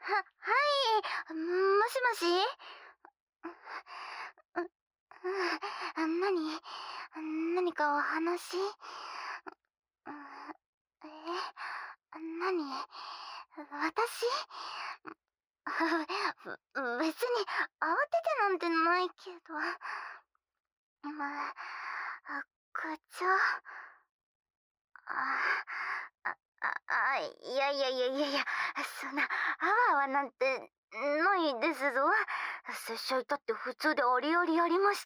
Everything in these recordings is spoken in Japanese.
い、もしもし。何かお話？何？私？別に慌ててなんてないけど。口調。いやいやいやいやいや、そんな、あわあわなんて、ないですぞ。拙者いたって普通でありありありまして。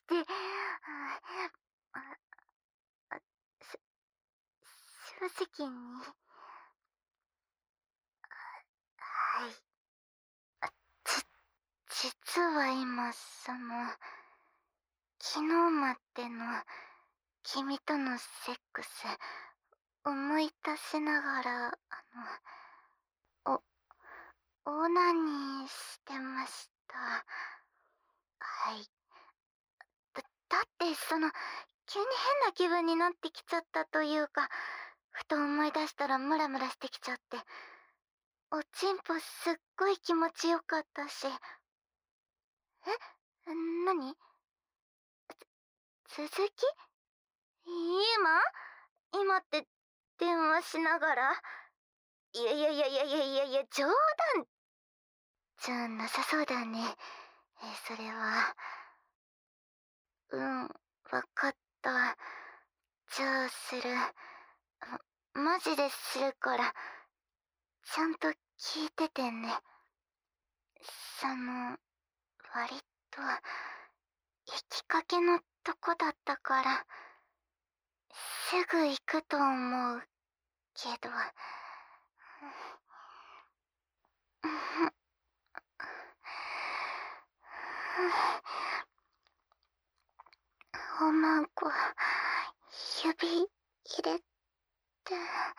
し正直に。はい。実は今、昨日までの君とのセックス、思い出しながら、オナニーしてました。はい。だって急に変な気分になってきちゃったというか、ふと思い出したらムラムラしてきちゃって、おちんぽすっごい気持ちよかったし。何？続き？今って電話しながら？いやいやいやいやいやいやいや、冗談じゃなさそうだね。それは。わかった。じゃあする。マジでするから、ちゃんと聞いててね。割と、行きかけのとこだったから、すぐ行くと思うけど。おまんこ、指入れて、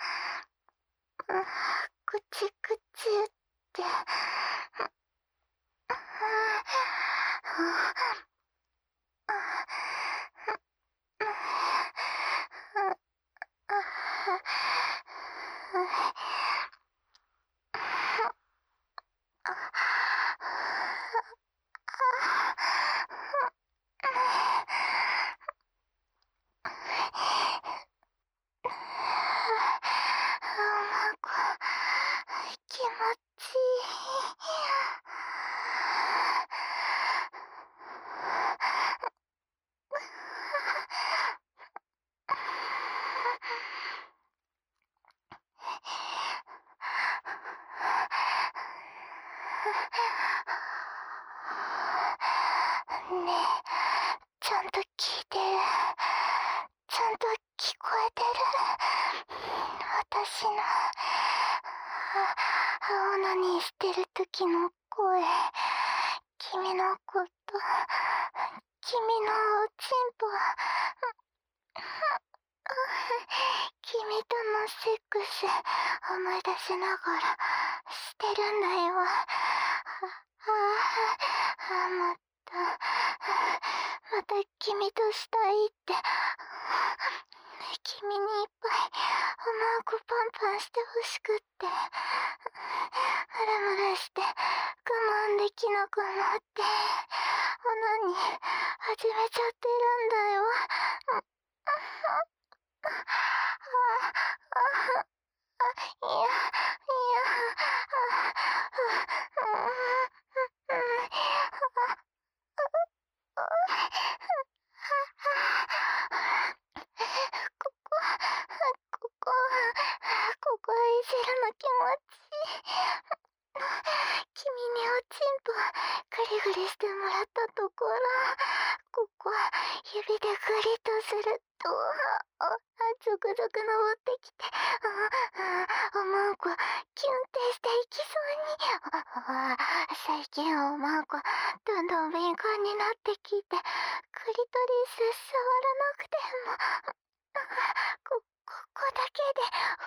くちくちって。気持ちいねえ、ちゃんと聞いてる？ちゃんと聞こえてる？私のオナニーしてる時の声、君のこと、君のおちんぽ、君とのセックス思い出しながらしてるんだよ。また君としたいって。君にいっぱいおまんこパンパンしてほしくって。ムラムラして我慢できなくなって、オナニー始めちゃってるんだよ。いや、ここ、ここ、ここいじるの気持ちいい。君におちんぽグリグリしてもらったところ、ここ指でグリとすると、ゾクゾク登ってきて、おまんこキュンってしていきそうに。最近おまんこどんどん敏感になってきて、クリトリス触らなくても、ここだけで、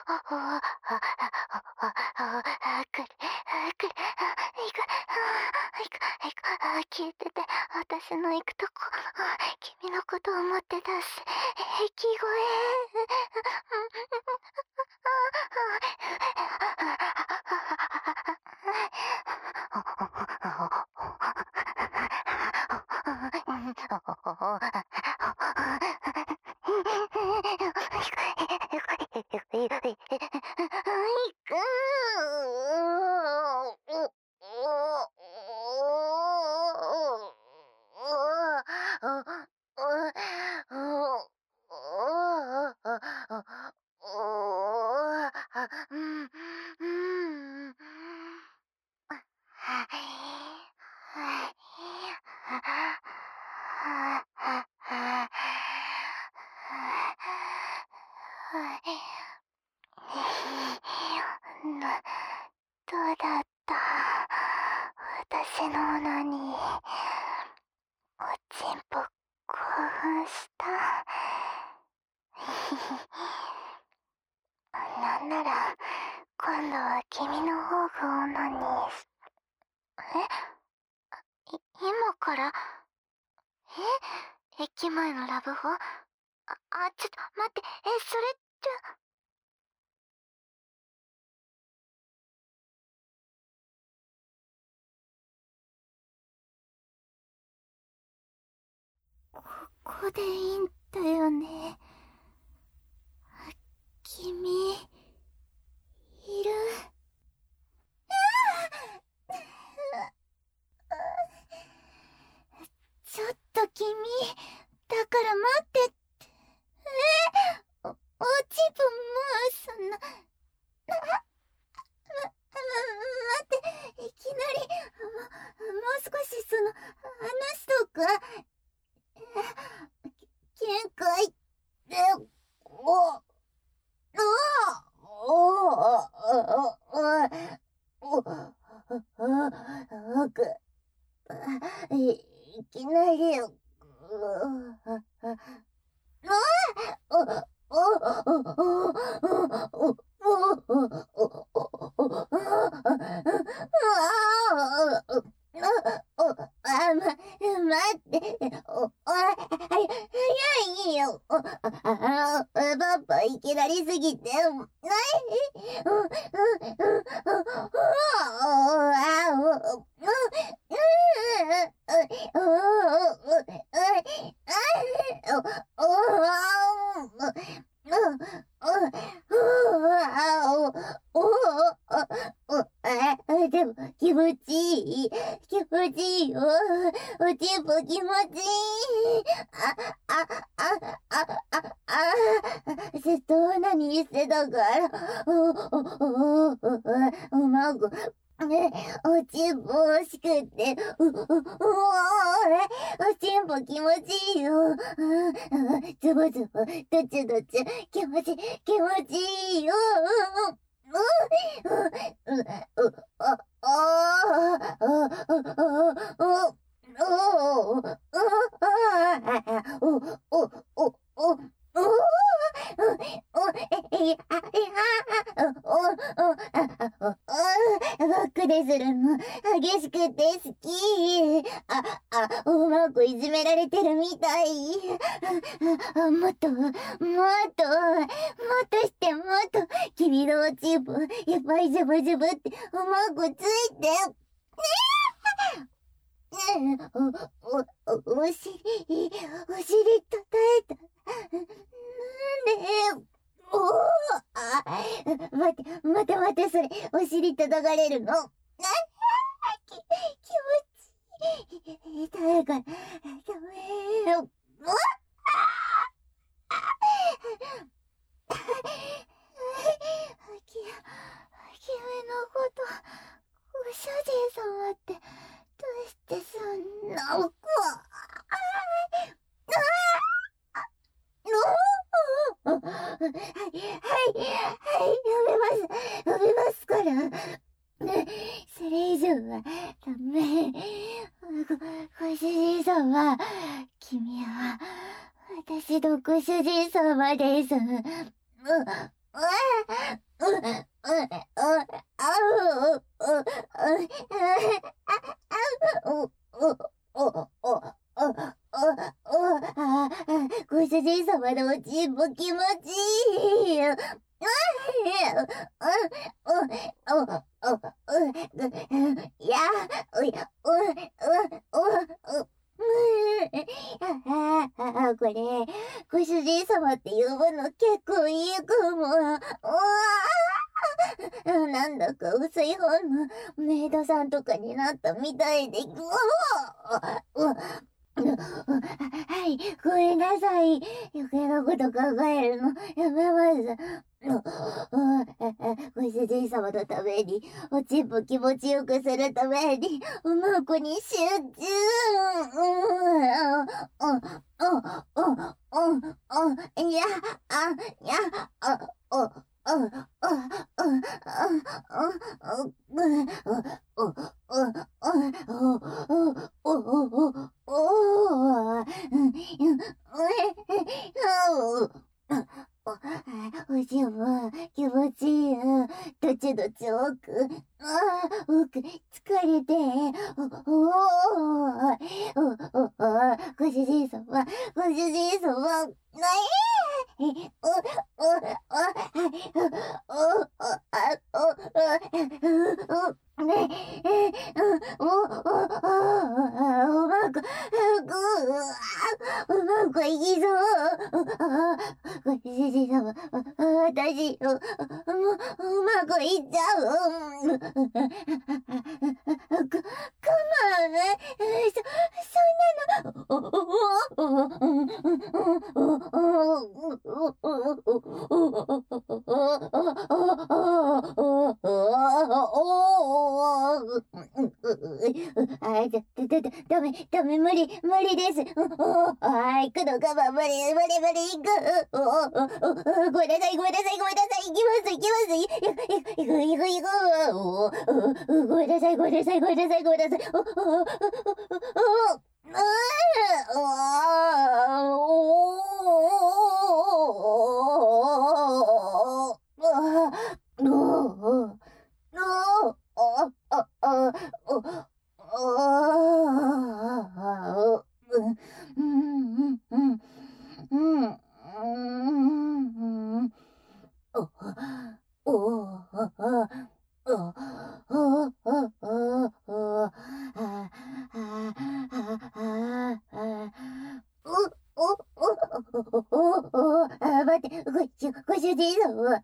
消えてて、私の行くとこ、君のこと思ってたし、息声。 どうだった？私のオナニー。おちんぽ興奮した？なんなら今度は君の方がオナニー今から？駅前のラブホ？ちょっと待って、それって。ここでいいんだよね。君、いる？ちょっと君、だから待ってって。おちんぽもうそんな。待って、いきなり、もう少し話とか。限界って、いきなり、待って、早いよ。パパいきなりすぎて、でも気持ちいい。気持ちいいよ。おちんぽ気持ちいい。ずっと何してたから。孫。おちんぽ欲しくて。おちんぽ気持ちいいよ。ズボズボ、どっちどっち、気持ちいいよ。バックでするの激しくて好き。おまこいじめられてるみたい。もっとしてもっと君のおちんぽいっぱいジャブジャブっておまこついて。お尻叩いた。なんで？待って、それ、お尻叩かれるの？気持ちいい。痛いから、ダメよ。君のこと、ご主人様って、どうしてそんな。やめますから。それ以上はダメ。ご主人様、君は私のご主人様です。ご主人様のおちんぽ気持ちいいよ。これ、ご主人様って呼ぶの結構いいかも。なんだか薄い本のメイドさんとかになったみたいで。 はい、ごめんなさい。余計なこと考えるのやめます。ご主人様のために、おちんぽ気持ちよくするために、うまくに集中。いや、いや、おしも気持ちいい。どっちどっち奥。奥、疲れて。ご主人様、ご主人様。うまくいきそう。ご主人様、私、うまくいっちゃう。く、くまね、そんなダメ、無理です。はい、行くのかも、無理、行く。ごめんなさい、行きます。行く。ごめんなさい。待って、ご主人様。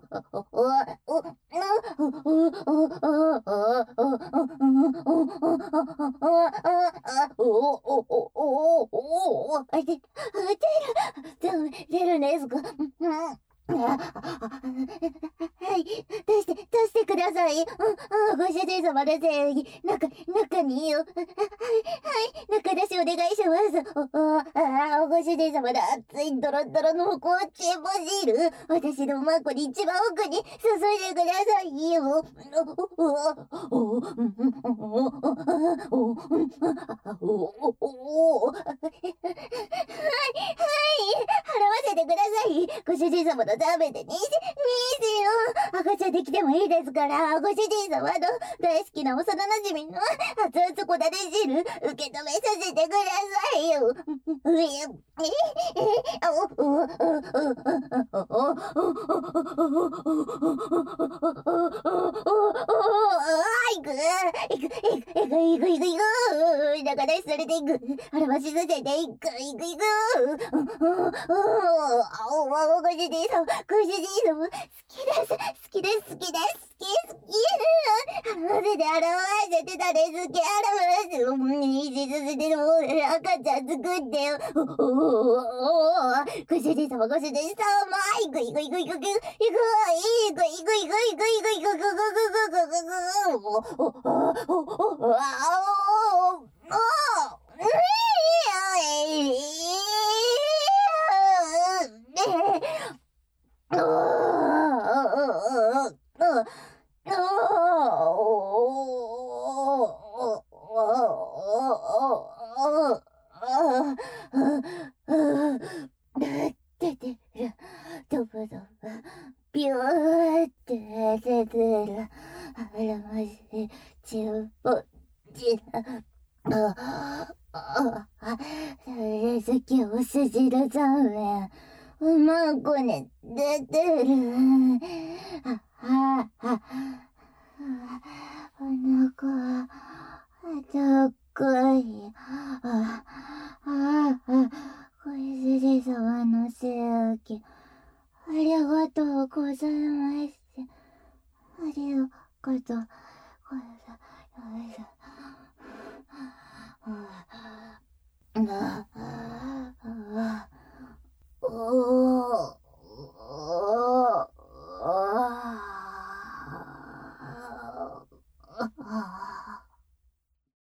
出るんですか？はい、出してください。ご主人様のせいに、中によ。はい、中出しお願いします。ご主人様の熱いドロドロの紅茶バジル。私のマンコに一番奥に注いでくださいよ。払わせてください。ご主人様の食べてにせよ。赤ちゃんできてもいいですから、ご主人様の大好きな幼馴染の熱々こだで汁、受け止めさせてくださいよ。だからそれでいく。表しさせていく。ご主人様、好きです。なぜで表せてたれ好き表す。妊娠させても赤ちゃん作ってよ。ご主人様、い出てる。ドブビューって出てる。あらまし、ちんぽちそれ好きおすしのざんめん。うまんこに出てる。お腹高い。ご主人様の請求ありがとうございます。ありがとうございます。 む。